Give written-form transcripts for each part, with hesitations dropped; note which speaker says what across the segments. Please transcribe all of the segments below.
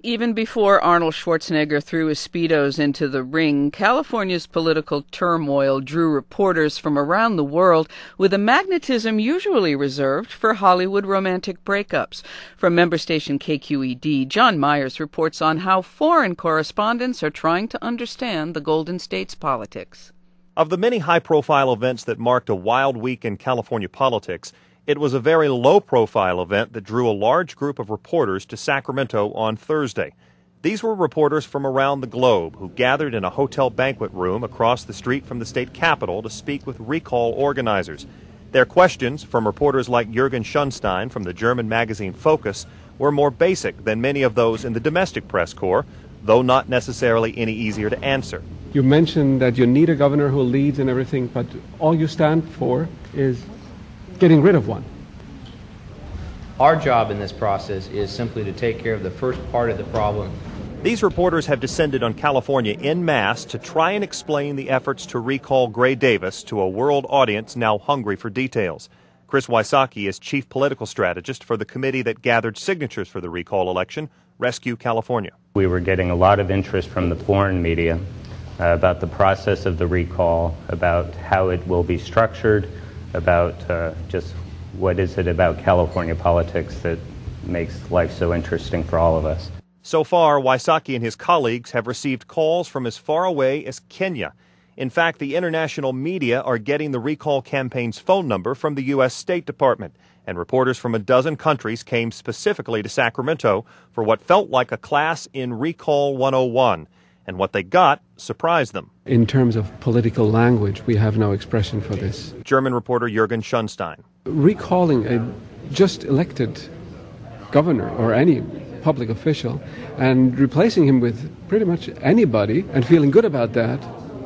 Speaker 1: Even before Arnold Schwarzenegger threw his Speedos into the ring, California's political turmoil drew reporters from around the world with a magnetism usually reserved for Hollywood romantic breakups. From member station KQED, John Myers reports on how foreign correspondents are trying to understand the Golden State's politics.
Speaker 2: Of the many high-profile events that marked a wild week in California politics, it was a very low-profile event that drew a large group of reporters to Sacramento on Thursday. These were reporters from around the globe who gathered in a hotel banquet room across the street from the state capitol to speak with recall organizers. Their questions, from reporters like Jürgen Schunstein from the German magazine Focus, were more basic than many of those in the domestic press corps, though not necessarily any easier to answer.
Speaker 3: You mentioned that you need a governor who leads and everything, but all you stand for is getting rid of one.
Speaker 4: Our job in this process is simply to take care of the first part of the problem.
Speaker 2: These reporters have descended on California en masse to try and explain the efforts to recall Gray Davis to a world audience now hungry for details. Chris Wysocki is chief political strategist for the committee that gathered signatures for the recall election, Rescue California.
Speaker 5: We were getting a lot of interest from the foreign media about the process of the recall, about how it will be structured, about just what is it about California politics that makes life so interesting for all of us.
Speaker 2: So far, Wysocki and his colleagues have received calls from as far away as Kenya. In fact, the international media are getting the recall campaign's phone number from the U.S. State Department, and reporters from a dozen countries came specifically to Sacramento for what felt like a class in Recall 101. And what they got surprised them.
Speaker 3: In terms of political language, we have no expression for this.
Speaker 2: German reporter Jürgen Schunstein.
Speaker 3: Recalling a just elected governor or any public official and replacing him with pretty much anybody and feeling good about that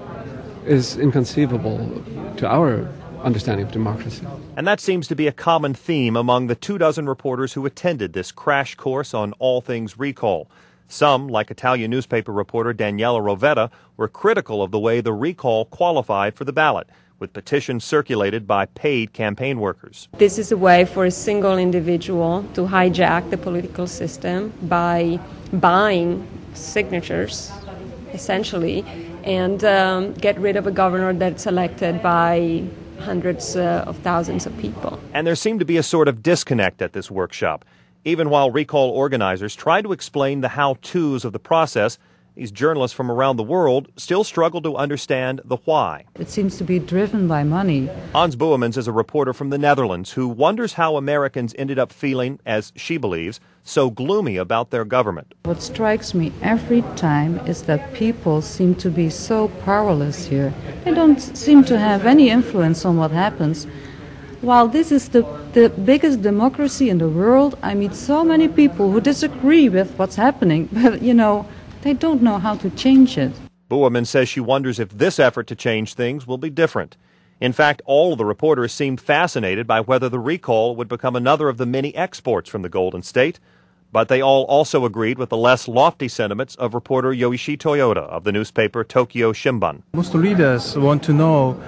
Speaker 3: is inconceivable to our understanding of democracy.
Speaker 2: And that seems to be a common theme among the 24 reporters who attended this crash course on all things recall. Some, like Italian newspaper reporter Daniela Rovetta, were critical of the way the recall qualified for the ballot, with petitions circulated by paid campaign workers.
Speaker 6: This is a way for a single individual to hijack the political system by buying signatures, essentially, and get rid of a governor that's elected by hundreds of thousands of people.
Speaker 2: And there seemed to be a sort of disconnect at this workshop. Even while recall organizers tried to explain the how-tos of the process, these journalists from around the world still struggle to understand the why.
Speaker 7: It seems to be driven by money.
Speaker 2: Hans Boemens is a reporter from the Netherlands who wonders how Americans ended up feeling, as she believes, so gloomy about their government.
Speaker 7: What strikes me every time is that people seem to be so powerless here. They don't seem to have any influence on what happens. While this is the biggest democracy in the world, I meet so many people who disagree with what's happening, but, they don't know how to change it.
Speaker 2: Boemens says she wonders if this effort to change things will be different. In fact, all of the reporters seemed fascinated by whether the recall would become another of the many exports from the Golden State, but they all also agreed with the less lofty sentiments of reporter Yoichi Toyoda of the newspaper Tokyo Shimbun.
Speaker 8: Most readers want to know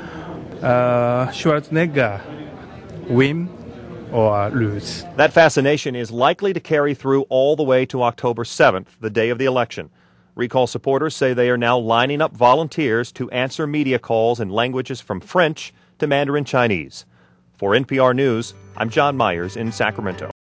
Speaker 8: Schwarzenegger win or lose.
Speaker 2: That fascination is likely to carry through all the way to October 7th, the day of the election. Recall supporters say they are now lining up volunteers to answer media calls in languages from French to Mandarin Chinese. For NPR News, I'm John Myers in Sacramento.